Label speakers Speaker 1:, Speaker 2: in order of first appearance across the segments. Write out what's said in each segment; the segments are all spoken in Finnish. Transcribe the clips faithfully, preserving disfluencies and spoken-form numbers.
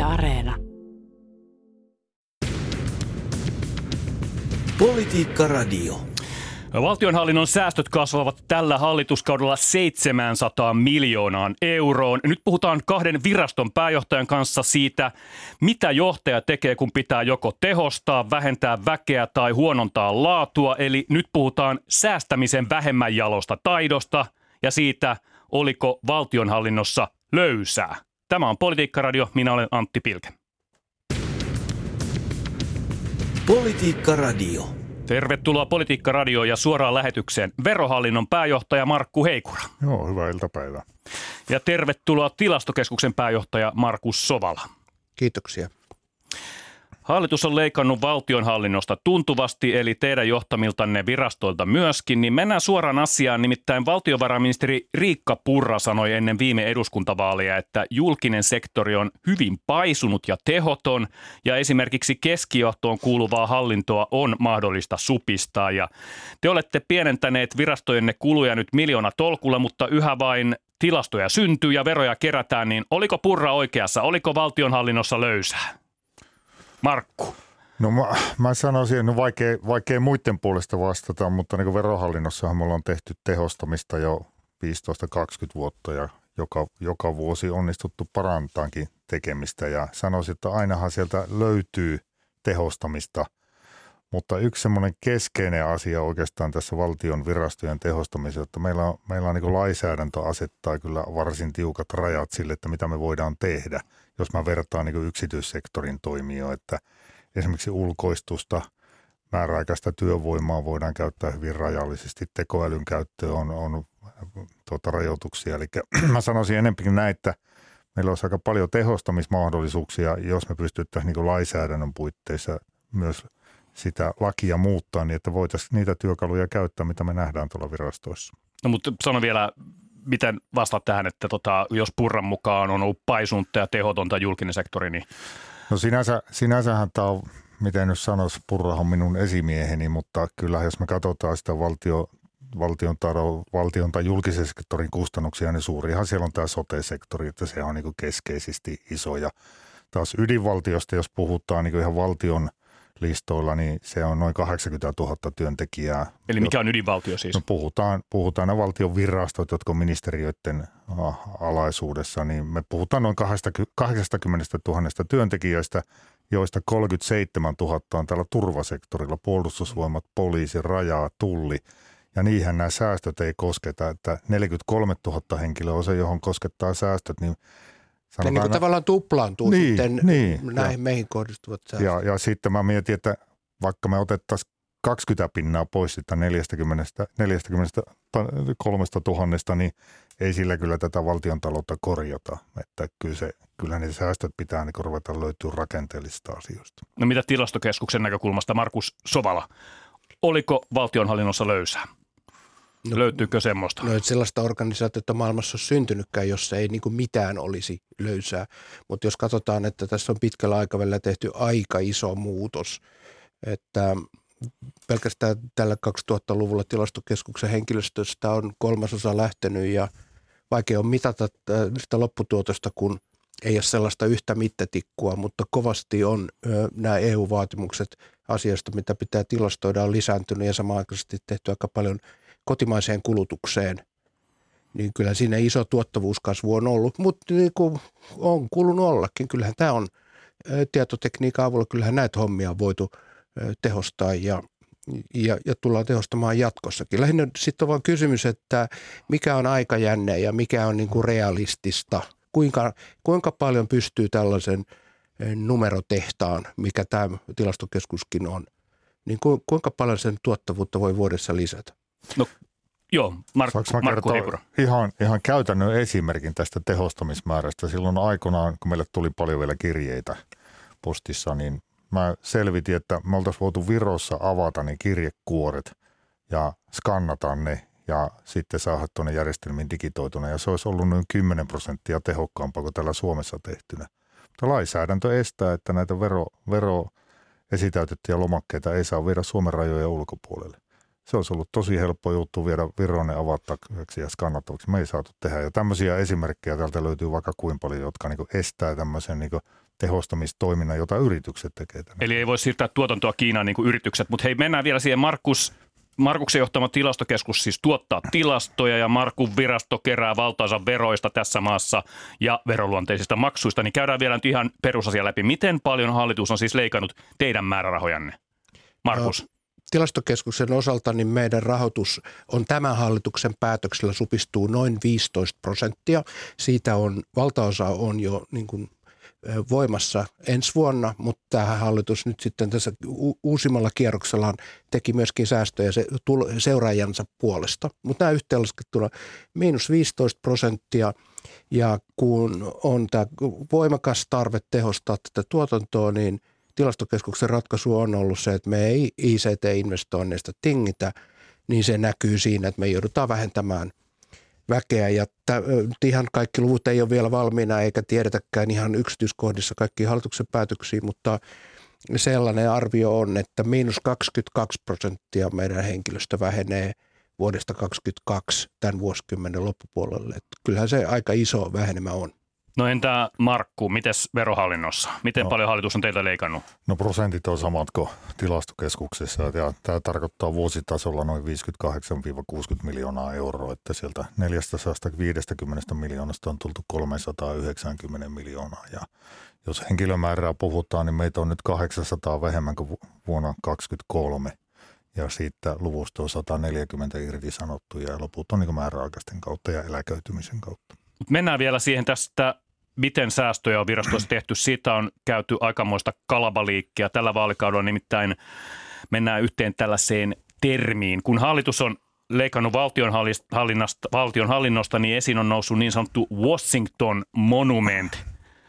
Speaker 1: Areena.
Speaker 2: Politiikka Radio.
Speaker 3: Valtionhallinnon säästöt kasvavat tällä hallituskaudella seitsemänsataa miljoonaan euroon. Nyt puhutaan kahden viraston pääjohtajan kanssa siitä, mitä johtaja tekee, kun pitää joko tehostaa, vähentää väkeä tai huonontaa laatua. Eli nyt puhutaan säästämisen vähemmän jalosta taidosta ja siitä, oliko valtionhallinnossa löysää. Tämä on Politiikka Radio. Minä olen Antti Pilke.
Speaker 2: Politiikka Radio.
Speaker 3: Tervetuloa Politiikka Radioon ja suoraan lähetykseen Verohallinnon pääjohtaja Markku Heikura.
Speaker 4: Joo, hyvää iltapäivää.
Speaker 3: Ja tervetuloa Tilastokeskuksen pääjohtaja Markus Sovala.
Speaker 5: Kiitoksia.
Speaker 3: Hallitus on leikannut valtionhallinnosta tuntuvasti, eli teidän johtamiltanne virastoilta myöskin, niin mennään suoraan asiaan. Nimittäin valtiovarainministeri Riikka Purra sanoi ennen viime eduskuntavaaleja, että julkinen sektori on hyvin paisunut ja tehoton, ja esimerkiksi keskijohtoon kuuluvaa hallintoa on mahdollista supistaa. Ja te olette pienentäneet virastojenne kuluja nyt miljoona tolkulla, mutta yhä vain tilastoja syntyy ja veroja kerätään, niin oliko Purra oikeassa? Oliko valtionhallinnossa löysää? Markku.
Speaker 4: No mä, mä sanoisin, että no vaikea, vaikea muiden puolesta vastata, mutta niin kuin verohallinnossahan me ollaan tehty tehostamista jo viisitoista kaksikymmentä vuotta ja joka, joka vuosi onnistuttu parantaankin tekemistä ja sanoisin, että ainahan sieltä löytyy tehostamista, mutta yksi semmoinen keskeinen asia oikeastaan tässä valtion virastojen tehostamisessa, että meillä on, meillä on niin kuin lainsäädäntö asettaa kyllä varsin tiukat rajat sille, että mitä me voidaan tehdä, jos mä vertaan niin kuin yksityissektorin toimijoita, että esimerkiksi ulkoistusta, määräaikaista työvoimaa voidaan käyttää hyvin rajallisesti, tekoälyn käyttö on, on tuota, rajoituksia, eli mä sanoisin enemmänkin näin, että meillä olisi aika paljon tehostamismahdollisuuksia, jos me pystyttäisiin niin kuin lainsäädännön puitteissa myös sitä lakia muuttaa niin, että voitaisiin niitä työkaluja käyttää, mitä me nähdään tuolla virastoissa.
Speaker 3: No mutta sano vielä, miten vastaat tähän, että tota, jos Purran mukaan on ollut paisunutta ja tehotonta julkinen sektori, niin...
Speaker 4: No sinänsä, sinänsähän tämä on, miten nyt sanoisi, Purrahan on minun esimieheni, mutta kyllä jos me katsotaan sitä valtio, valtion, taro, valtion tai julkisen sektorin kustannuksia, niin suurihan siellä on tämä sote-sektori, että se on niin kuin keskeisesti iso. Ja taas ydinvaltiosta, jos puhutaan niin kuin ihan valtion listoilla, niin se on noin kahdeksankymmentätuhatta työntekijää.
Speaker 3: Eli mikä on ydinvaltio siis?
Speaker 4: No puhutaan, puhutaan nämä valtion virastot, jotka on ministeriöiden alaisuudessa, niin me puhutaan noin kahdeksankymmentätuhatta työntekijöistä, joista kolmekymmentäseitsemäntuhatta on täällä turvasektorilla, puolustusvoimat, poliisi, raja, tulli. Ja niinhän nämä säästöt ei kosketa, että neljäkymmentäkolmetuhatta henkilöä on se, johon koskettaa säästöt, niin
Speaker 5: sanotaan, niin kuin tavallaan tuplaantuu
Speaker 4: niin,
Speaker 5: sitten
Speaker 4: niin,
Speaker 5: näihin
Speaker 4: ja,
Speaker 5: meihin kohdistuvat säästöt.
Speaker 4: Ja, ja sitten mä mietin, että vaikka me otettaisiin kaksikymmentä pinnaa pois sitä neljäkymmentäkolme tuhatta, niin ei sillä kyllä tätä valtiontaloutta korjata. Että kyllä, se, kyllä ne säästöt pitää niin ruveta löytyä rakenteellisista asioista.
Speaker 3: No mitä Tilastokeskuksen näkökulmasta, Markus Sovala, oliko valtionhallinnossa löysää? No, löytyykö semmoista?
Speaker 5: No, että sellaista organisaatiota maailmassa on syntynytkään, jossa ei niin kuin mitään olisi löysää. Mutta jos katsotaan, että tässä on pitkällä aikavälillä tehty aika iso muutos, että pelkästään tällä kaksituhattaluvulla Tilastokeskuksen henkilöstöstä on kolmasosa lähtenyt ja vaikea on mitata sitä lopputuotosta, kun ei ole sellaista yhtä mittatikkua, mutta kovasti on ö, nämä E U-vaatimukset asiasta, mitä pitää tilastoida, on lisääntynyt ja samanaikaisesti tehty aika paljon kotimaiseen kulutukseen, niin kyllä siinä iso tuottavuuskasvu on ollut, mutta niin kuin on kulunut ollakin. Kyllähän tämä on tietotekniikan avulla, kyllähän näitä hommia on voitu tehostaa ja, ja, ja tullaan tehostamaan jatkossakin. Lähinnä sitten on vaan kysymys, että mikä on aikajänne ja mikä on niin kuin realistista, kuinka, kuinka paljon pystyy tällaisen numerotehtaan, mikä tämä tilastokeskuskin on, niin ku, kuinka paljon sen tuottavuutta voi vuodessa lisätä?
Speaker 3: No joo, Markku, Markku Heikura.
Speaker 4: Ihan, ihan käytännön esimerkin tästä tehostamismäärästä. Silloin aikoinaan, kun meille tuli paljon vielä kirjeitä postissa, niin mä selvitin, että me oltaisiin voitu Virossa avata ne kirjekuoret ja skannata ne ja sitten saada tuonne järjestelmiin digitoituna. Ja se olisi ollut noin kymmenen prosenttia tehokkaampaa kuin täällä Suomessa tehtynä. Mutta lainsäädäntö estää, että näitä vero, veroesitäytettyjä lomakkeita ei saa viedä Suomen rajojen ulkopuolelle. Se olisi ollut tosi helppo juttu viedä Viroon avattavaksi ja skannattavaksi. Me ei saatu tehdä. Ja tämmöisiä esimerkkejä täältä löytyy vaikka kuinka paljon, jotka niin kuin estää tämmöisen niin kuin tehostamistoiminnan, jota yritykset tekevät.
Speaker 3: Eli ei voi siirtää tuotantoa Kiinaan niin kuin yritykset, mutta hei, mennään vielä siihen. Markus, Markuksen johtama tilastokeskus siis tuottaa tilastoja ja Markun virasto kerää valtaansa veroista tässä maassa ja veroluonteisista maksuista, niin käydään vielä nyt ihan perusasia läpi. Miten paljon hallitus on siis leikannut teidän määrärahojanne? Markus.
Speaker 5: No, tilastokeskuksen osalta niin meidän rahoitus on tämän hallituksen päätöksellä supistuu noin viisitoista prosenttia. Siitä on, valtaosa on jo niin kuin voimassa ensi vuonna, mutta tämä hallitus nyt sitten tässä uusimmalla kierroksellaan teki myöskin säästöjä se, seuraajansa puolesta. Mutta nämä yhteenlaskettuna miinus viisitoista prosenttia ja kun on tämä voimakas tarve tehostaa tätä tuotantoa, niin tilastokeskuksen ratkaisu on ollut se, että me ei I C T-investoinneista tingitä, niin se näkyy siinä, että me joudutaan vähentämään väkeä ja t- ihan kaikki luvut ei ole vielä valmiina eikä tiedetäkään ihan yksityiskohdissa kaikki hallituksen päätöksiä, mutta sellainen arvio on, että miinus kaksikymmentäkaksi prosenttia meidän henkilöstö vähenee vuodesta kaksikymmentäkaksi tämän vuosikymmenen loppupuolelle. Että kyllähän se aika iso vähenemä on.
Speaker 3: No entä Markku, mites verohallinnossa? Miten no, paljon hallitus on teiltä leikannut?
Speaker 4: No prosentit on samat kuin tilastokeskuksessa ja tämä tarkoittaa vuositasolla noin viisikymmentäkahdeksan kuusikymmentä miljoonaa euroa, että sieltä neljäsataaviisikymmentä miljoonasta on tultu kolmesataayhdeksänkymmentä miljoonaa ja jos henkilömäärää puhutaan, niin meitä on nyt kahdeksansataa vähemmän kuin vuonna kaksituhattakaksikymmentäkolme ja siitä luvusta on sata neljäkymmentä irtisanottuja ja loput on niin määräaikaisten kautta ja eläköitymisen kautta.
Speaker 3: Mennään vielä siihen tästä, miten säästöjä on virastoissa tehty. Siitä on käyty aikamoista kalabaliikkia. Tällä vaalikaudella nimittäin mennään yhteen tällaiseen termiin. Kun hallitus on leikannut valtionhallinnosta, valtionhallinnosta, niin esiin on noussut niin sanottu Washington Monument,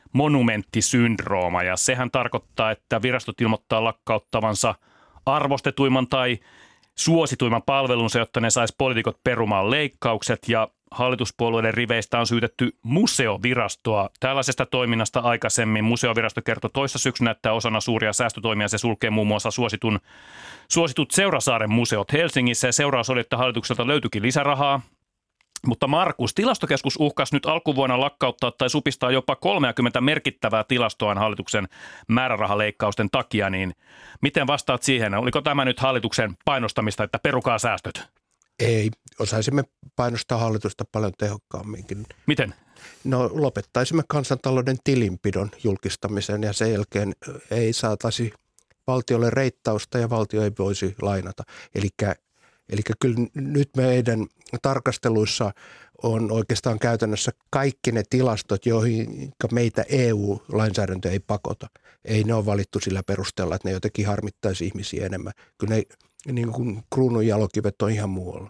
Speaker 3: monumenttisyndrooma. Ja sehän tarkoittaa, että virastot ilmoittaa lakkauttavansa arvostetuimman tai suosituimman palvelunsa, jotta ne sais poliitikot perumaan leikkaukset ja hallituspuolueiden riveistä on syytetty museovirastoa. Tällaisesta toiminnasta aikaisemmin museovirasto kertoi toissa syksynä, että osana suuria säästötoimia se sulkee muun muassa suositun, suositut Seurasaaren museot Helsingissä. Ja seuraus oli, että hallitukselta löytyikin lisärahaa. Mutta Markus, tilastokeskus uhkasi nyt alkuvuonna lakkauttaa tai supistaa jopa kolmekymmentä merkittävää tilastoa hallituksen määrärahaleikkausten takia. Niin miten vastaat siihen? Oliko tämä nyt hallituksen painostamista, että perukaa säästöt?
Speaker 5: Ei, osaisimme painostaa hallitusta paljon tehokkaamminkin.
Speaker 3: Miten?
Speaker 5: No lopettaisimme kansantalouden tilinpidon julkistamisen ja sen jälkeen ei saataisi valtiolle reittausta ja valtio ei voisi lainata. Elikkä, elikkä kyllä nyt meidän tarkasteluissa on oikeastaan käytännössä kaikki ne tilastot, joihin meitä E U-lainsäädäntö ei pakota. Ei ne ole valittu sillä perusteella, että ne jotenkin harmittaisi ihmisiä enemmän. Kyllä ne niin kuin kruunun jalokivet on ihan muualla.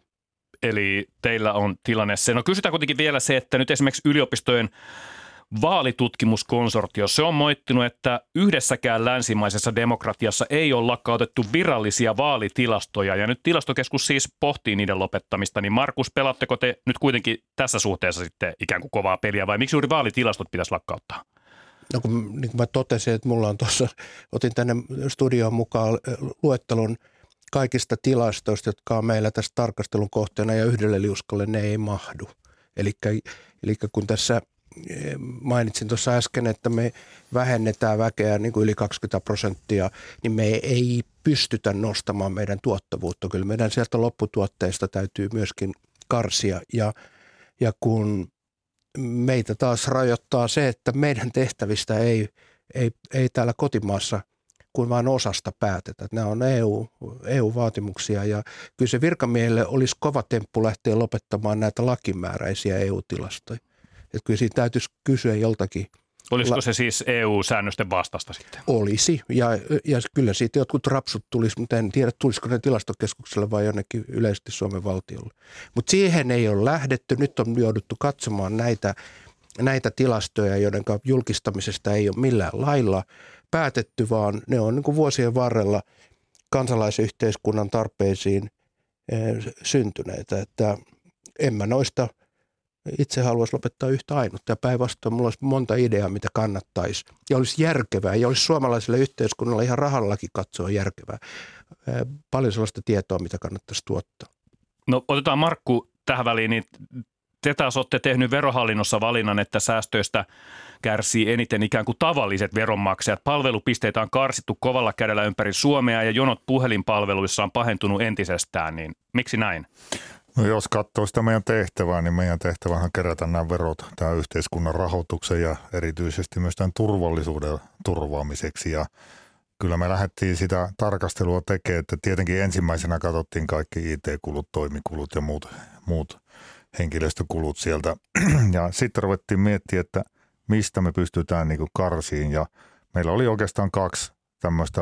Speaker 3: Eli teillä on tilanne se. No kysytään kuitenkin vielä se, että nyt esimerkiksi yliopistojen vaalitutkimuskonsortio, se on moittinut, että yhdessäkään länsimaisessa demokratiassa ei ole lakkautettu virallisia vaalitilastoja. Ja nyt tilastokeskus siis pohtii niiden lopettamista. Niin Markus, pelaatteko te nyt kuitenkin tässä suhteessa sitten ikään kuin kovaa peliä vai miksi juuri vaalitilastot pitäisi lakkauttaa?
Speaker 5: No kun, niin kuin mä totesin, että mulla on tuossa, otin tänne studioon mukaan luettelon kaikista tilastoista, jotka on meillä tässä tarkastelun kohteena ja yhdelle liuskalle ne ei mahdu. Eli kun tässä mainitsin tuossa äsken, että me vähennetään väkeä niin kuin yli kaksikymmentä prosenttia, niin me ei pystytä nostamaan meidän tuottavuutta. Kyllä meidän sieltä lopputuotteista täytyy myöskin karsia ja, ja kun meitä taas rajoittaa se, että meidän tehtävistä ei, ei, ei täällä kotimaassa kuin vain osasta päätetä. Nämä on E U, E U-vaatimuksia ja kyllä se virkamiehelle olisi kova temppu lähteä lopettamaan näitä lakimääräisiä E U-tilastoja. Että kyllä siitä täytyisi kysyä joltakin.
Speaker 3: Olisiko se siis E U-säännösten vastasta sitten?
Speaker 5: Olisi ja, ja kyllä siitä jotkut rapsut tulisi, mutta en tiedä tulisiko ne tilastokeskukselle vai jonnekin yleisesti Suomen valtiolle. Mutta siihen ei ole lähdetty. Nyt on jouduttu katsomaan näitä, näitä tilastoja, joiden julkistamisesta ei ole millään lailla päätetty, vaan ne on niin kuin vuosien varrella kansalaisyhteiskunnan tarpeisiin syntyneitä. Että en mä noista itse haluaisi lopettaa yhtä ainutta ja päinvastoin mulla olisi monta ideaa, mitä kannattaisi ja olisi järkevää ja olisi suomalaiselle yhteiskunnalle ihan rahallakin katsoa järkevää. Paljon sellaista tietoa, mitä kannattaisi tuottaa.
Speaker 3: No otetaan Markku tähän väliin, niin te taas olette tehnyt Verohallinnossa valinnan, että säästöistä kärsii eniten ikään kuin tavalliset veronmaksajat. Palvelupisteitä on karsittu kovalla kädellä ympäri Suomea ja jonot puhelinpalveluissa on pahentunut entisestään, niin miksi näin?
Speaker 4: No jos katsoo sitä meidän tehtävää, niin meidän tehtävähän on kerätä nämä verot tämän yhteiskunnan rahoituksen ja erityisesti myös tämän turvallisuuden turvaamiseksi. Ja kyllä me lähdettiin sitä tarkastelua tekemään, että tietenkin ensimmäisenä katsottiin kaikki I T-kulut, toimikulut ja muut, muut henkilöstökulut sieltä. Ja sitten ruvettiin miettimään, että mistä me pystytään niin kuin karsiin. Ja meillä oli oikeastaan kaksi tämmöistä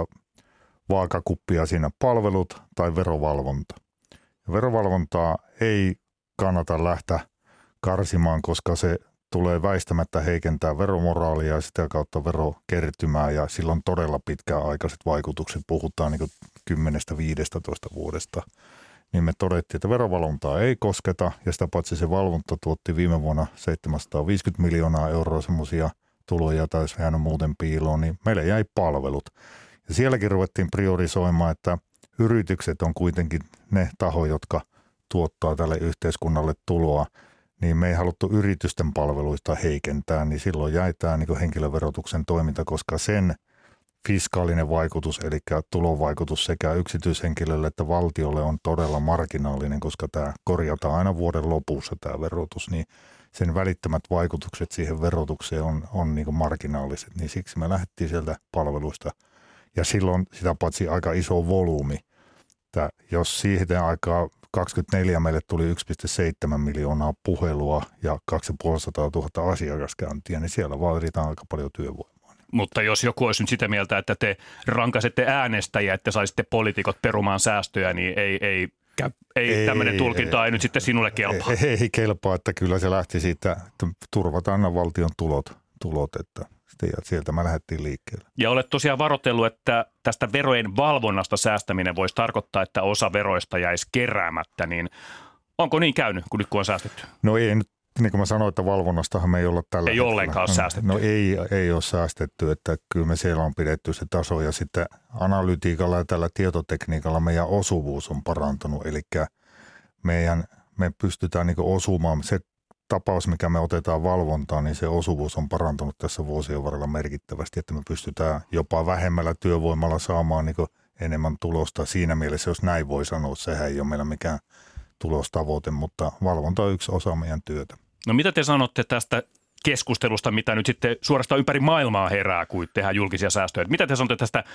Speaker 4: vaakakuppia siinä, palvelut tai verovalvonta. Ja verovalvontaa ei kannata lähteä karsimaan, koska se tulee väistämättä heikentää veromoraalia ja sitä kautta verokertymää ja sillä on todella pitkäaikaiset vaikutukset. Puhutaan niin kuin kymmenestä viidestätoista vuodesta. Niin me todettiin, että verovalvontaa ei kosketa ja sitä paitsi se valvonta tuotti viime vuonna seitsemänsataaviisikymmentä miljoonaa euroa semmoisia tuloja, joita olisi jäänyt muuten piiloon, niin meille jäi palvelut. Ja sielläkin ruvettiin priorisoimaan, että yritykset on kuitenkin ne taho, jotka tuottaa tälle yhteiskunnalle tuloa, niin me ei haluttu yritysten palveluista heikentää, niin silloin jäi tämä niin kuin henkilöverotuksen toiminta, koska sen fiskaalinen vaikutus, eli tulovaikutus sekä yksityishenkilölle että valtiolle on todella marginaalinen, koska tämä korjataan aina vuoden lopussa tämä verotus, niin sen välittömät vaikutukset siihen verotukseen on, on niin kuin marginaaliset, niin siksi me lähdettiin sieltä palveluista. Ja silloin sitä paitsi aika iso volyymi. Että jos siihen aikaa kaksikymmentäneljä meille tuli yksi pilkku seitsemän miljoonaa puhelua ja kaksisataaviisikymmentätuhatta asiakaskäyntiä, niin siellä vaaditaan aika paljon työvoimaa.
Speaker 3: Mutta jos joku olisi nyt sitä mieltä, että te rankaisette äänestäjiä, että saisitte poliitikot perumaan säästöjä, niin ei, ei, ei, ei tämmöinen tulkinta ei, ei nyt sitten sinulle kelpaa.
Speaker 4: Ei, ei kelpaa, että kyllä se lähti siitä, että turvataan aina valtion tulot, tulot että sieltä me lähdettiin liikkeelle.
Speaker 3: Ja olet tosiaan varoitellut, että tästä verojen valvonnasta säästäminen voisi tarkoittaa, että osa veroista jäisi keräämättä, niin onko niin käynyt, kun nyt kun on säästetty?
Speaker 4: No ei nyt, niin kuin mä sanoin, että valvonnastahan me ei olla tällä
Speaker 3: Ei
Speaker 4: hetkellä.
Speaker 3: ollenkaan ole säästetty.
Speaker 4: No ei, ei ole säästetty, että kyllä me siellä on pidetty se taso ja sitten analytiikalla ja tällä tietotekniikalla meidän osuvuus on parantunut, eli meidän, me pystytään niin kuin osumaan se tapaus, mikä me otetaan valvontaan, niin se osuvuus on parantunut tässä vuosien varrella merkittävästi, että me pystytään jopa vähemmällä työvoimalla saamaan niin kuin enemmän tulosta. Siinä mielessä, jos näin voi sanoa, sehän ei ole meillä mikään tulostavoite, mutta valvonta on yksi osa meidän työtä.
Speaker 3: No mitä te sanotte tästä keskustelusta, mitä nyt sitten suorastaan ympäri maailmaa herää, kun tehdään julkisia säästöjä? Mitä te sanotte tästä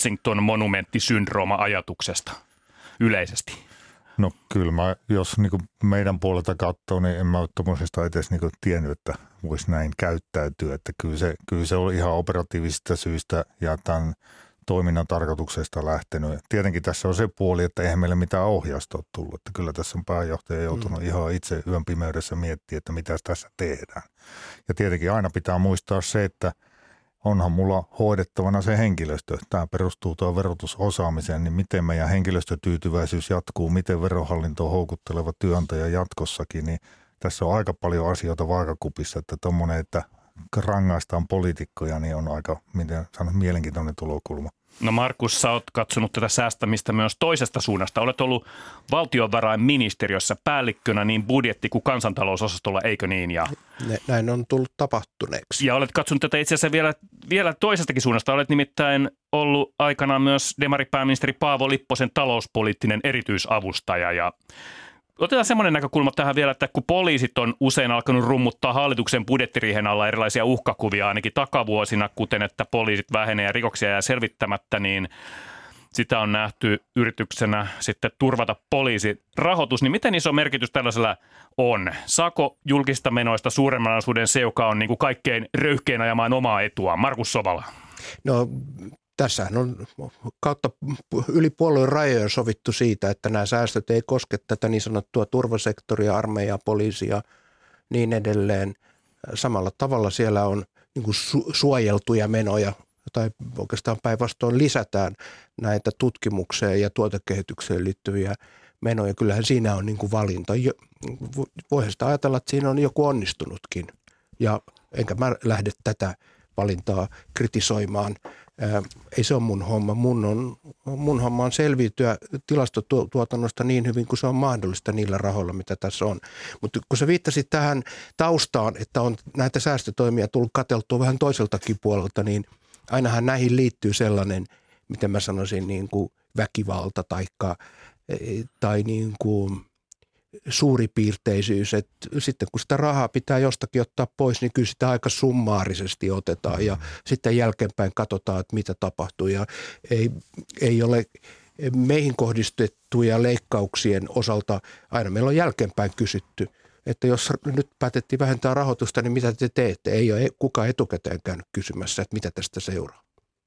Speaker 3: Washington-monumentti-syndrooma-ajatuksesta yleisesti?
Speaker 4: No kyllä mä, jos niin kuin meidän puolelta katsoo, niin en mä ole tuommoisesta edes niin kuin tiennyt, että voisi näin käyttäytyä. Että kyllä se, kyllä se oli ihan operatiivisista syistä ja tämän toiminnan tarkoituksesta lähtenyt. Tietenkin tässä on se puoli, että eihän meille mitään ohjausta ole tullut. Että kyllä tässä on pääjohtaja joutunut mm. ihan itse yön pimeydessä miettimään, että mitä tässä tehdään. Ja tietenkin aina pitää muistaa se, että onhan mulla hoidettavana se henkilöstö. Tämä perustuu tuo verotusosaamiseen, niin miten meidän henkilöstötyytyväisyys jatkuu, miten verohallinto on houkutteleva työnantaja jatkossakin, niin tässä on aika paljon asioita vaakakupissa, että tuommoinen, että rangaistaan poliitikkoja, niin on aika, miten sanot, mielenkiintoinen tulokulma.
Speaker 3: No Markus, sä oot katsonut tätä säästämistä myös toisesta suunnasta. Olet ollut valtiovarainministeriössä päällikkönä niin budjetti- kuin kansantalousosastolla, eikö niin? Ja
Speaker 5: näin on tullut tapahtuneeksi.
Speaker 3: Ja olet katsonut tätä itse asiassa vielä, vielä toisestakin suunnasta. Olet nimittäin ollut aikanaan myös demaripääministeri Paavo Lipposen talouspoliittinen erityisavustaja. Ja otetaan semmoinen näkökulma tähän vielä, että kun poliisit on usein alkanut rummuttaa hallituksen budjettiriihen alla erilaisia uhkakuvia ainakin takavuosina, kuten että poliisit vähenee ja rikoksia jää selvittämättä, niin sitä on nähty yrityksenä sitten turvata poliisirahoitus. Niin miten iso merkitys tällaisella on? Saako julkista menoista suuremman osuuden se, joka on niin kuin kaikkein röyhkein ajamaan omaa etua? Markus Sovala.
Speaker 5: No tässähän on kautta yli puolueen rajojen sovittu siitä, että nämä säästöt ei koske tätä niin sanottua turvasektoria, armeijaa, poliisia niin edelleen. Samalla tavalla siellä on niin kuin su- suojeltuja menoja, tai oikeastaan päinvastoin lisätään näitä tutkimukseen ja tuotekehitykseen liittyviä menoja. Kyllähän siinä on niin kuin valinta. Voihan sitä ajatella, että siinä on joku onnistunutkin. Ja enkä mä lähde tätä valintaa kritisoimaan. Ää, ei se ole mun homma. Mun, on, mun homma on selviytyä tilastotuotannosta niin hyvin kuin se on mahdollista niillä rahoilla, mitä tässä on. Mutta kun sä viittasit tähän taustaan, että on näitä säästötoimia tullut katseltua vähän toiseltakin puolelta, niin ainahan näihin liittyy sellainen, miten mä sanoisin, niin kuin väkivalta taikka, tai niin kuin suuripiirteisyys, että sitten kun sitä rahaa pitää jostakin ottaa pois, niin kyllä sitä aika summaarisesti otetaan ja sitten jälkeenpäin katsotaan, että mitä tapahtuu ja ei, ei ole meihin kohdistettuja leikkauksien osalta, aina meillä on jälkeenpäin kysytty, että jos nyt päätettiin vähentää rahoitusta, niin mitä te teette? Ei ole kukaan etukäteen käynyt kysymässä, että mitä tästä seuraa.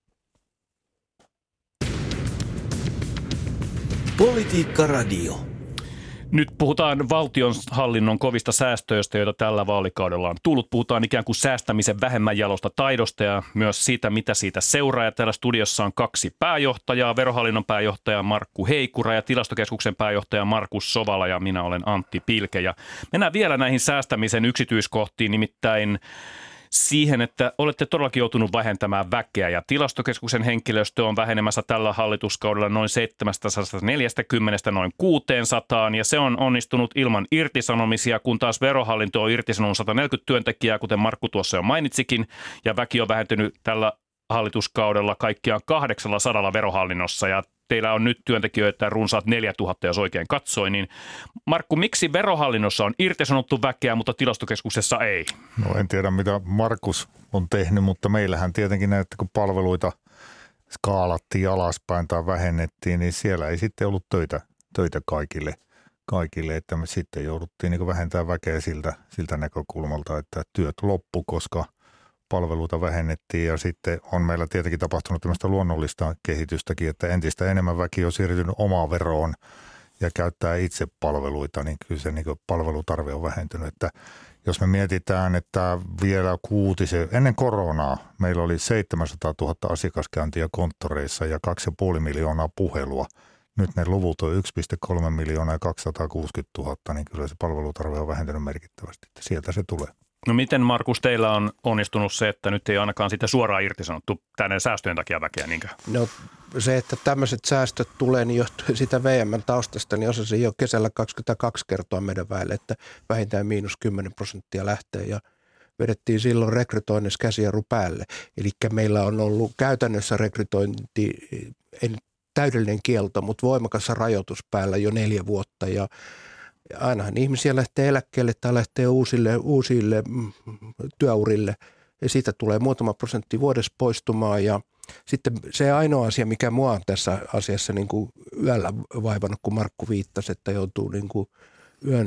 Speaker 2: Politiikka Radio.
Speaker 3: Nyt puhutaan valtionhallinnon kovista säästöistä, joita tällä vaalikaudella on tullut. Puhutaan ikään kuin säästämisen vähemmän jalosta taidosta ja myös siitä, mitä siitä seuraa. Ja täällä studiossa on kaksi pääjohtajaa, Verohallinnon pääjohtaja Markku Heikura ja Tilastokeskuksen pääjohtaja Markus Sovala ja minä olen Antti Pilke. Ja mennään vielä näihin säästämisen yksityiskohtiin, nimittäin siihen, että olette todellakin joutunut vähentämään väkeä ja Tilastokeskuksen henkilöstö on vähenemässä tällä hallituskaudella noin seitsemänsataaneljäkymmentä noin kuusisataa ja se on onnistunut ilman irtisanomisia, kun taas Verohallinto on irtisanonut sata neljäkymmentä työntekijää, kuten Markku tuossa jo mainitsikin, ja väki on vähentynyt tällä hallituskaudella kaikkiaan kahdeksansataa Verohallinnossa ja teillä on nyt työntekijöitä runsaat neljätuhatta, jos oikein katsoin, niin Markku, miksi Verohallinnossa on irtisanottu väkeä, mutta Tilastokeskuksessa ei?
Speaker 4: No en tiedä, mitä Markus on tehnyt, mutta meillähän tietenkin näitä, kun palveluita skaalattiin alaspäin tai vähennettiin, niin siellä ei sitten ollut töitä, töitä kaikille, kaikille, että me sitten jouduttiin niin vähentämään väkeä siltä, siltä näkökulmalta, että työt loppu, koska palveluita vähennettiin ja sitten on meillä tietenkin tapahtunut tämmöistä luonnollista kehitystäkin, että entistä enemmän väki on siirtynyt omaan veroon ja käyttää itse palveluita, niin kyllä se niin kuin palvelutarve on vähentynyt. Että jos me mietitään, että vielä kuutisen, ennen koronaa meillä oli seitsemänsataatuhatta asiakaskäyntiä konttoreissa ja kaksi pilkku viisi miljoonaa puhelua. Nyt ne luvut on yksi pilkku kolme miljoonaa ja kaksisataakuusikymmentätuhatta, niin kyllä se palvelutarve on vähentynyt merkittävästi. Että sieltä se tulee.
Speaker 3: No miten, Markus, teillä on onnistunut se, että nyt ei ainakaan sitä suoraan irtisanottu tänne säästöjen takia väkeä niinkö?
Speaker 5: No se, että tämmöiset säästöt tulee, niin johtuu sitä V M:n taustasta, niin osasin jo kesällä kaksikymmentäkaksi kertoa meidän väelle, että vähintään miinus kymmenen prosenttia lähtee ja vedettiin silloin rekrytoinnissa käsijarru päälle. Eli meillä on ollut käytännössä rekrytointi, ei täydellinen kielto, mutta voimakas rajoitus päällä jo neljä vuotta ja ainahan ihmisiä lähtee eläkkeelle tai lähtee uusille, uusille työurille ja siitä tulee muutama prosentti vuodessa poistumaan ja sitten se ainoa asia, mikä mua on tässä asiassa niin kuin yöllä vaivannut, kun Markku viittasi, että joutuu niin kuin yön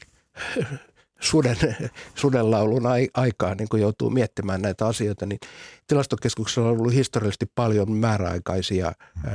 Speaker 5: suden, sudenlaulun aikaan niin kuin joutuu miettimään näitä asioita, niin Tilastokeskuksella on ollut historiallisesti paljon määräaikaisia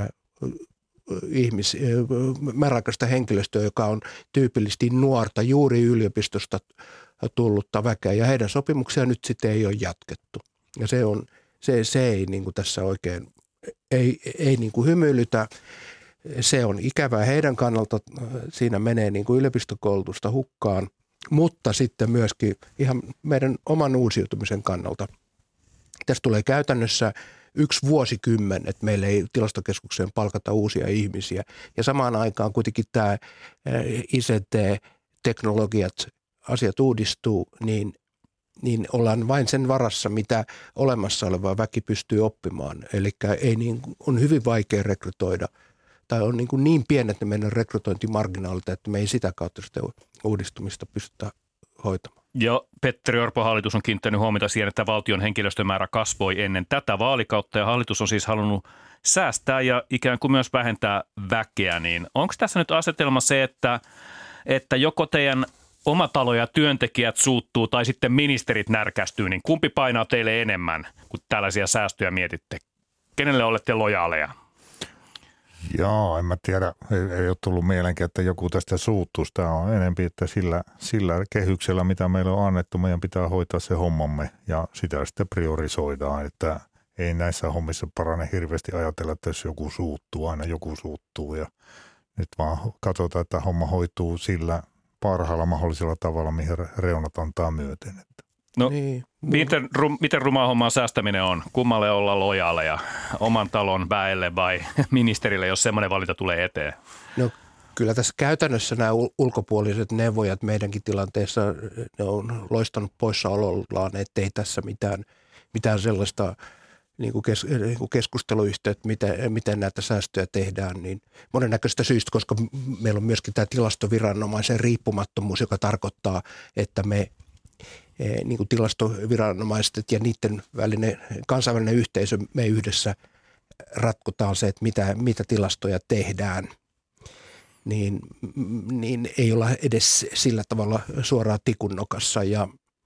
Speaker 5: ihmis, määräaikaista henkilöstöä, joka on tyypillisesti nuorta, juuri yliopistosta tullutta väkeä, ja heidän sopimuksia nyt sitten ei ole jatkettu. Ja se, on, se, se ei niin kuin tässä oikein, ei, ei niin kuin hymyilytä. Se on ikävää heidän kannalta, siinä menee niin kuin yliopistokoulutusta hukkaan, mutta sitten myöskin ihan meidän oman uusiutumisen kannalta. Tässä tulee käytännössä yksi vuosikymmen, että meillä ei Tilastokeskukseen palkata uusia ihmisiä. Ja samaan aikaan kuitenkin tämä I C T-teknologiat, asiat uudistuu, niin, niin ollaan vain sen varassa, mitä olemassa oleva väki pystyy oppimaan. Eli ei niin, on hyvin vaikea rekrytoida, tai on niin, kuin niin pienet ne meidän rekrytointimarginaalit, että me ei sitä kautta sitä uudistumista pystytä hoitamaan.
Speaker 3: Jo Petteri Orpon hallitus on kiinnittänyt huomiota siihen, että valtion henkilöstömäärä kasvoi ennen tätä vaalikautta ja hallitus on siis halunnut säästää ja ikään kuin myös vähentää väkeä. Niin onko tässä nyt asetelma se, että, että joko teidän oma talo ja työntekijät suuttuu tai sitten ministerit närkästyy, niin kumpi painaa teille enemmän, kun tällaisia säästöjä mietitte? Kenelle olette lojaaleja?
Speaker 4: Joo, en mä tiedä. Ei, ei ole tullut mielenkiä, että joku tästä suuttuisi. Tämä on enemmän, että sillä, sillä kehyksellä, mitä meillä on annettu, meidän pitää hoitaa se hommamme ja sitä sitten priorisoidaan, että ei näissä hommissa parane hirveästi ajatella, että jos joku suuttuu, aina joku suuttuu ja nyt vaan katsotaan, että homma hoituu sillä parhaalla mahdollisella tavalla, mihin reunat antaa myöten.
Speaker 3: No,
Speaker 5: niin.
Speaker 3: miten, rum, miten rumaa hommaa säästäminen on? Kummalle olla lojaaleja? Oman talon väelle vai ministerille, jos semmoinen valinta tulee eteen?
Speaker 5: No kyllä tässä käytännössä nämä ulkopuoliset neuvojat meidänkin tilanteessa, ne on loistanut poissaolollaan, ettei tässä mitään, mitään sellaista niin kuin kes, niin kuin keskusteluyhteyttä, miten, miten näitä säästöjä tehdään, niin monennäköistä syystä, koska meillä on myöskin tämä tilastoviranomaisen riippumattomuus, joka tarkoittaa, että me niin kuin tilastoviranomaiset ja niiden välinen kansainvälinen yhteisö, me yhdessä ratkotaan se, että mitä, mitä tilastoja tehdään. Niin, niin ei olla edes sillä tavalla suoraan tikunnokassa ja,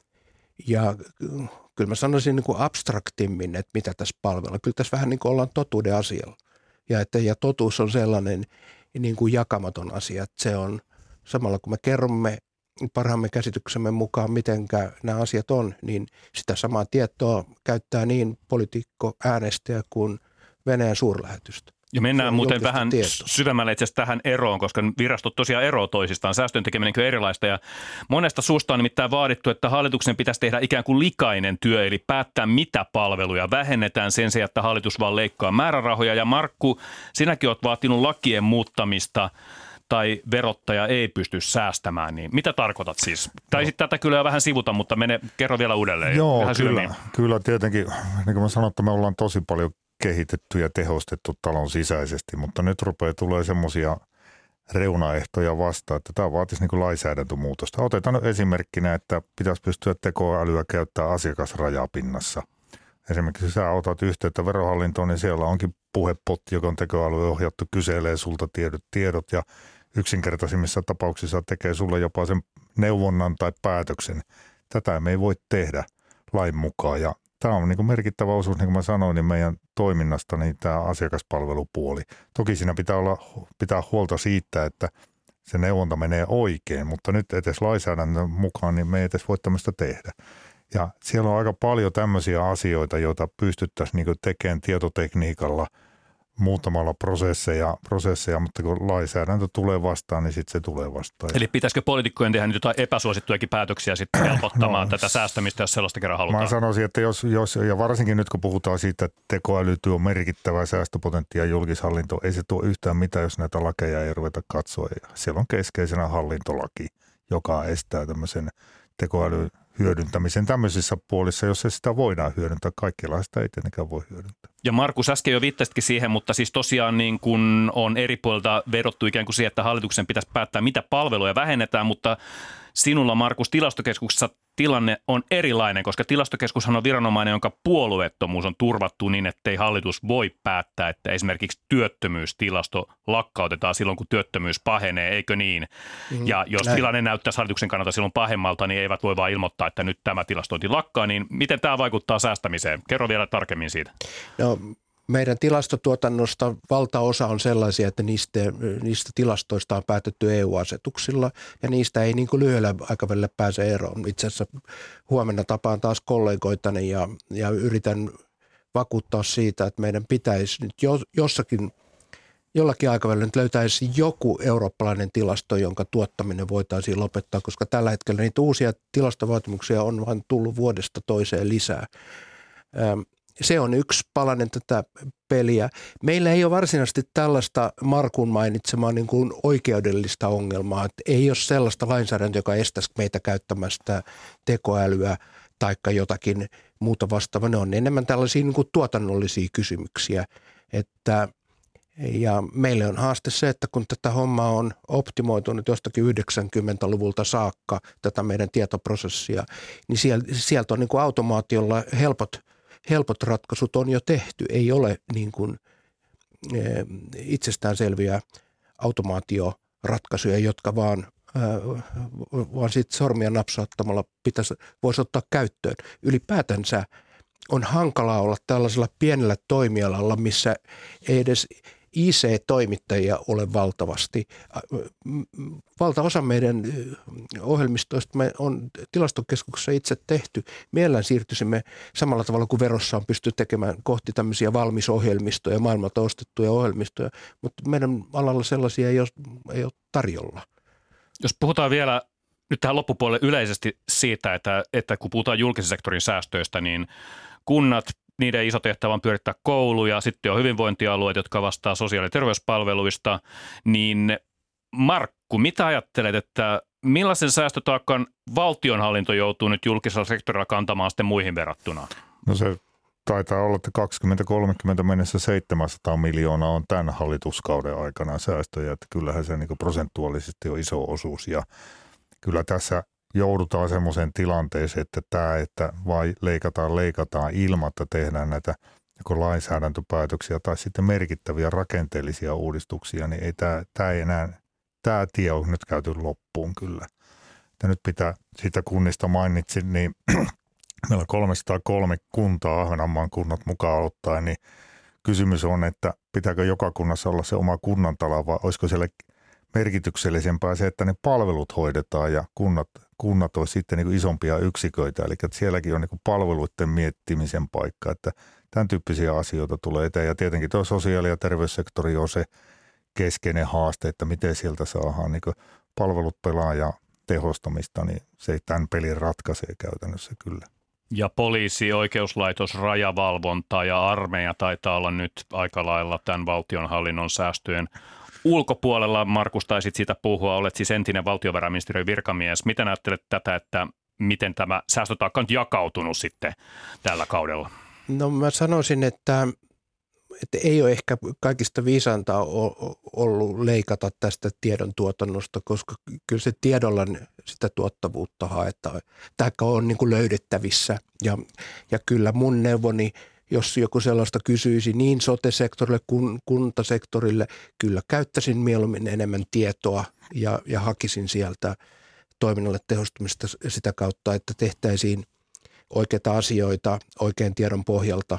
Speaker 5: ja kyllä mä sanoisin niin kuin abstraktimmin, että mitä tässä palvellaan. Kyllä tässä vähän niin kuin ollaan totuuden asialla ja, että, ja totuus on sellainen niin kuin jakamaton asia, että se on samalla kun me kerromme parhaamme käsityksemme mukaan, miten nämä asiat on, niin sitä samaa tietoa käyttää niin poliitikko, äänestäjä kuin Venäjän suurlähetystä.
Speaker 3: Ja mennään muuten vähän tieto. syvemmälle itse asiassa tähän eroon, koska virastot tosiaan eroavat toisistaan. Säästöjen tekeminen on erilaista ja monesta suusta on nimittäin vaadittu, että hallituksen pitäisi tehdä ikään kuin likainen työ, eli päättää mitä palveluja vähennetään sen sijaan, että hallitus vaan leikkaa määrärahoja. Ja Markku, sinäkin olet vaatinut lakien muuttamista tai verottaja ei pysty säästämään, niin mitä tarkoitat siis? Tai no. sitten tätä kyllä vähän sivuta, mutta mene, kerro vielä uudelleen.
Speaker 4: Joo, vähän kyllä, kyllä tietenkin, niin kuin mä sanoin, että me ollaan tosi paljon kehitetty ja tehostettu talon sisäisesti, mutta nyt rupeaa tulee semmoisia reunaehtoja vastaan, että tämä vaatisi niin kuin lainsäädäntömuutosta. Otetaan nyt esimerkkinä, että pitäisi pystyä tekoälyä käyttää asiakasrajapinnassa. Esimerkiksi jos sä otat yhteyttä verohallintoon, niin siellä onkin puhepotti, joka on tekoäly ohjattu, kyselee sulta tiedot, tiedot ja yksinkertaisimmissa tapauksissa tekee sulle jopa sen neuvonnan tai päätöksen. Tätä me ei voi tehdä lain mukaan ja tämä on niin kuin merkittävä osuus, niin kuin mä sanoin, niin meidän toiminnasta niin tämä asiakaspalvelupuoli. Toki siinä pitää, olla, pitää huolta siitä, että se neuvonta menee oikein, mutta nyt edes lainsäädännön mukaan niin me ei edes voi tämmöistä tehdä. Ja siellä on aika paljon tämmöisiä asioita, joita pystyttäisiin niin kuin tekemään tietotekniikalla, muuttamalla prosesseja, prosesseja, mutta kun lainsäädäntö tulee vastaan, niin sitten se tulee vastaan.
Speaker 3: Eli pitäisikö poliitikkojen tehdä nyt jotain epäsuosittujakin päätöksiä sitten helpottamaan no, tätä säästämistä, jos sellaista kerran halutaan?
Speaker 4: Mä sanoisin, että jos, jos, ja varsinkin nyt kun puhutaan siitä, että tekoäly tuo merkittävää säästöpotentiaa julkishallinto, ei se tuo yhtään mitään, jos näitä lakeja ei ruveta katsoa. Siellä on keskeisenä hallintolaki, joka estää tämmöisen tekoälyn hyödyntämisen tämmöisissä puolissa, jos se sitä voidaan hyödyntää. Kaikkialla sitä ei tietenkään voi hyödyntää. Ja
Speaker 3: Markus äsken jo viittasitkin siihen, mutta siis tosiaan niin kuin on eri puolilta vedottu ikään kuin siihen, että hallituksen pitäisi päättää, mitä palveluja vähennetään, mutta sinulla, Markus, Tilastokeskuksessa tilanne on erilainen, koska Tilastokeskushan on viranomainen, jonka puolueettomuus on turvattu niin, ettei hallitus voi päättää, että esimerkiksi työttömyystilasto lakkautetaan silloin, kun työttömyys pahenee, eikö niin? Mm, ja jos näin. Tilanne näyttäisi hallituksen kannalta silloin pahemmalta, niin eivät voi vaan ilmoittaa, että nyt tämä tilastointi lakkaa, niin miten tämä vaikuttaa säästämiseen? Kerro vielä tarkemmin siitä.
Speaker 5: No. Meidän tilastotuotannosta valtaosa on sellaisia, että niistä, niistä tilastoista on päätetty E U-asetuksilla ja niistä ei niin kuin lyhyellä aikavälillä pääse eroon. Itse asiassa huomenna tapaan taas kollegoitani ja, ja yritän vakuuttaa siitä, että meidän pitäisi nyt jo, jossakin, jollakin aikavälillä nyt löytäisi joku eurooppalainen tilasto, jonka tuottaminen voitaisiin lopettaa, koska tällä hetkellä niitä uusia tilastovaatimuksia on vain tullut vuodesta toiseen lisää. Ähm, Se on yksi palanen tätä peliä. Meillä ei ole varsinaisesti tällaista Markun mainitsemaa niin kuin oikeudellista ongelmaa. Että ei ole sellaista lainsäädäntöä, joka estäisi meitä käyttämästä tekoälyä tai jotakin muuta vastaavaa. Ne on enemmän tällaisia niin kuin tuotannollisia kysymyksiä. Että, ja meille on haaste se, että kun tätä hommaa on optimoitunut jostakin yhdeksänkymmentäluvulta saakka, tätä meidän tietoprosessia, niin sieltä on niin kuin automaatiolla helpot Helpot ratkaisut on jo tehty, ei ole niin kuin e, itsestäänselviä automaatioratkaisuja, jotka vaan, ää, vaan sitten sormia napsauttamalla pitäisi, voisi ottaa käyttöön. Ylipäätänsä on hankalaa olla tällaisella pienellä toimialalla, missä ei edes I C-toimittajia ole valtavasti. Valtaosa meidän ohjelmistoista me on Tilastokeskuksessa itse tehty. Mielellään siirtyisimme samalla tavalla kuin verossa on pysty tekemään kohti tämmöisiä valmisohjelmistoja, maailmalta ostettuja ohjelmistoja, mutta meidän alalla sellaisia ei ole, ei ole tarjolla.
Speaker 3: Jos puhutaan vielä nyt tähän loppupuolelle yleisesti siitä, että, että kun puhutaan julkisen sektorin säästöistä, niin kunnat, niiden iso tehtävä on pyörittää kouluja, sitten on hyvinvointialueet, jotka vastaa sosiaali- ja terveyspalveluista, niin Markku, mitä ajattelet, että millaisen säästötaakan valtionhallinto joutuu nyt julkisella sektorilla kantamaan sitten muihin verrattuna?
Speaker 4: No se taitaa olla, että kaksikymmentä kolmekymmentä mennessä seitsemänsataa miljoonaa on tämän hallituskauden aikana säästöjä, että kyllähän se niin kuin prosentuaalisesti on iso osuus ja kyllä tässä joudutaan semmoiseen tilanteeseen, että tämä, että vai leikataan, leikataan ilman, että tehdään näitä joko lainsäädäntöpäätöksiä tai sitten merkittäviä rakenteellisia uudistuksia, niin ei tämä, tämä ei enää, tämä tie on nyt käyty loppuun kyllä. Ja nyt pitää, sitä kunnista mainitsin, niin meillä on kolmesataakolme kuntaa, Ahvenanmaan kunnat mukaan ottaen, niin kysymys on, että pitääkö joka kunnassa olla se oma kunnantalo vai olisiko siellä merkityksellisempää se, että ne palvelut hoidetaan ja kunnat, kunnat on sitten niin kuin isompia yksiköitä. Eli että sielläkin on niin kuin palveluiden miettimisen paikka, että tämän tyyppisiä asioita tulee eteen. Ja tietenkin tuo sosiaali- ja terveyssektori on se keskeinen haaste, että miten sieltä saadaan niin kuin palvelut pelaa ja tehostamista, niin se ei tämän pelin ratkaisee käytännössä kyllä.
Speaker 3: Ja poliisi, oikeuslaitos, rajavalvonta ja armeija taitaa olla nyt aika lailla tämän valtionhallinnon säästöjen ulkopuolella. Markus, taisit siitä puhua, olet siis entinen valtiovarainministeriön virkamies. Miten ajattelet tätä, että miten tämä säästötaakka on jakautunut sitten tällä kaudella?
Speaker 5: No mä sanoisin, että, että ei ole ehkä kaikista viisainta ollut leikata tästä tiedon tuotannosta, koska kyllä se tiedolla sitä tuottavuutta haetaan. Tämä on niin kuin löydettävissä ja, ja kyllä mun neuvoni, jos joku sellaista kysyisi niin sote-sektorille kuin kuntasektorille, kyllä käyttäisin mieluummin enemmän tietoa ja, ja hakisin sieltä toiminnalle tehostumista sitä kautta, että tehtäisiin oikeita asioita oikean tiedon pohjalta.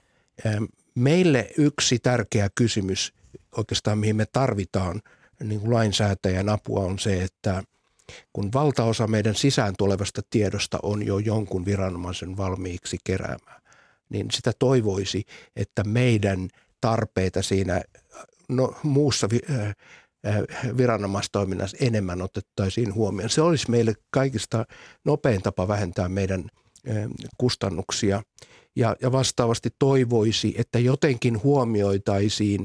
Speaker 5: Meille yksi tärkeä kysymys oikeastaan, mihin me tarvitaan niin kuin lainsäätäjän apua, on se, että kun valtaosa meidän sisään tulevasta tiedosta on jo jonkun viranomaisen valmiiksi keräämään, niin sitä toivoisi, että meidän tarpeita siinä no, muussa viranomaistoiminnassa enemmän otettaisiin huomioon. Se olisi meille kaikista nopein tapa vähentää meidän kustannuksia ja, ja vastaavasti toivoisi, että jotenkin huomioitaisiin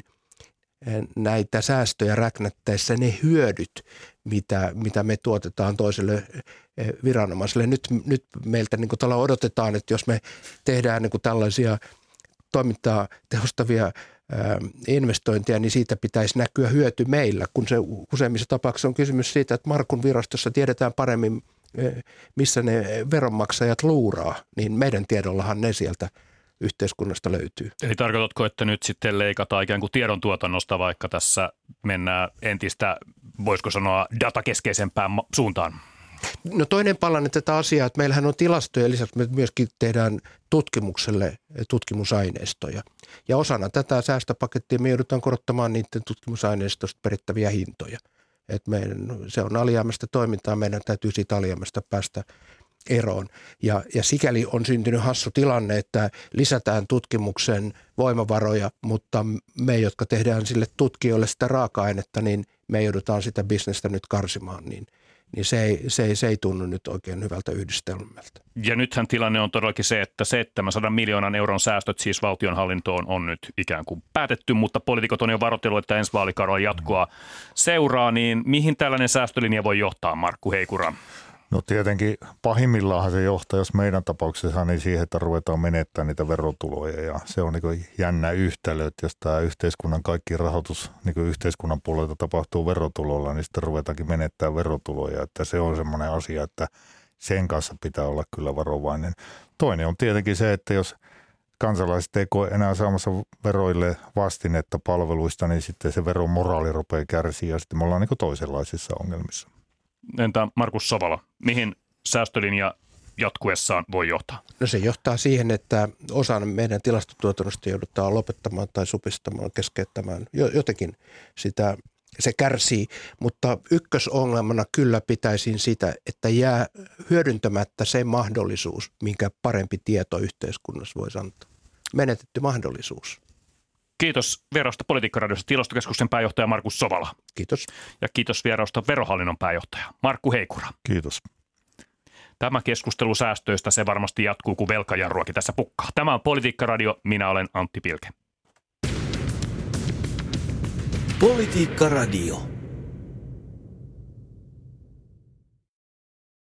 Speaker 5: näitä säästöjä räknättäessä ne hyödyt, mitä, mitä me tuotetaan toiselle viranomaiselle. Nyt, nyt meiltä niin kuin tällä odotetaan, että jos me tehdään niin kuin tällaisia toimintaa tehostavia ää, investointeja, niin siitä pitäisi näkyä hyöty meillä, kun se useimmissa tapauksissa on kysymys siitä, että Markun virastossa tiedetään paremmin, missä ne veronmaksajat luuraa, niin meidän tiedollahan ne sieltä yhteiskunnasta löytyy.
Speaker 3: Eli tarkoitatko, että nyt sitten leikataan ikään kuin tiedon tuotannosta, vaikka tässä mennään entistä, voisiko sanoa, datakeskeisempään suuntaan?
Speaker 5: No toinen palanen tätä asiaa, että meillähän on tilastoja, lisäksi me myöskin tehdään tutkimukselle tutkimusaineistoja. Ja osana tätä säästöpakettia me joudutaan korottamaan niiden tutkimusaineistosta perittäviä hintoja. Että meidän, se on alijäämäistä toimintaa, meidän täytyy siitä alijäämästä päästä eroon. Ja, ja sikäli on syntynyt hassu tilanne, että lisätään tutkimuksen voimavaroja, mutta me, jotka tehdään sille tutkijoille sitä raaka-ainetta, niin me joudutaan sitä bisnestä nyt karsimaan, niin, niin se, ei, se, ei, se ei tunnu nyt oikein hyvältä yhdistelmältä.
Speaker 3: Ja nythän tilanne on todellakin se, että seitsemänsadan miljoonan euron säästöt siis valtionhallintoon on nyt ikään kuin päätetty, mutta poliitikot on jo varoitellut, että ensi vaalikaudella jatkoa seuraa, niin mihin tällainen säästölinja voi johtaa, Markku Heikura?
Speaker 4: No tietenkin pahimmillaan se johtaa, jos meidän tapauksessa, niin siihen, että ruvetaan menettämään niitä verotuloja. Ja se on niin jännä yhtälö, että jos tämä yhteiskunnan kaikki rahoitus niin yhteiskunnan puolelta tapahtuu verotulolla, niin sitten ruvetaankin menettämään verotuloja. Että se on semmoinen asia, että sen kanssa pitää olla kyllä varovainen. Toinen on tietenkin se, että jos kansalaiset ei koe enää saamassa veroille vastinetta palveluista, niin sitten se veromoraali rupeaa kärsiä ja sitten me ollaan niin toisenlaisissa ongelmissa.
Speaker 3: Entä Markus Sovala, mihin säästölinja jatkuessaan voi johtaa?
Speaker 5: No se johtaa siihen, että osa meidän tilastotuotannosta joudutaan lopettamaan tai supistamaan, keskeyttämään. Jotenkin sitä, se kärsii, mutta ykkösongelmana kyllä pitäisin sitä, että jää hyödyntämättä se mahdollisuus, minkä parempi tieto yhteiskunnassa voisi antaa. Menetetty mahdollisuus.
Speaker 3: Kiitos vierausta Politiikkaradiossa Tilastokeskuksen pääjohtaja Markus Sovala.
Speaker 5: Kiitos.
Speaker 3: Ja kiitos vierausta Verohallinnon pääjohtaja Markku Heikura.
Speaker 4: Kiitos.
Speaker 3: Tämä keskustelu säästöistä se varmasti jatkuu, kun velkajarruakin tässä pukkaa. Tämä on Politiikkaradio, minä olen Antti Pilke.
Speaker 2: Politiikkaradio.